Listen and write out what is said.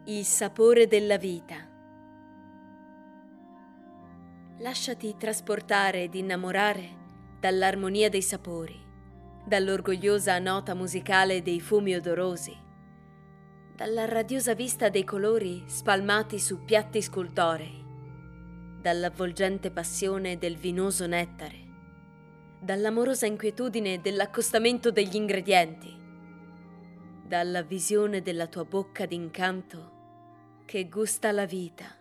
Il sapore della vita. Lasciati trasportare ed innamorare dall'armonia dei sapori, dall'orgogliosa nota musicale dei fumi odorosi, dalla radiosa vista dei colori spalmati su piatti scultorei, dall'avvolgente passione del vinoso nettare, dall'amorosa inquietudine dell'accostamento degli ingredienti, dalla visione della tua bocca d'incanto che gusta la vita.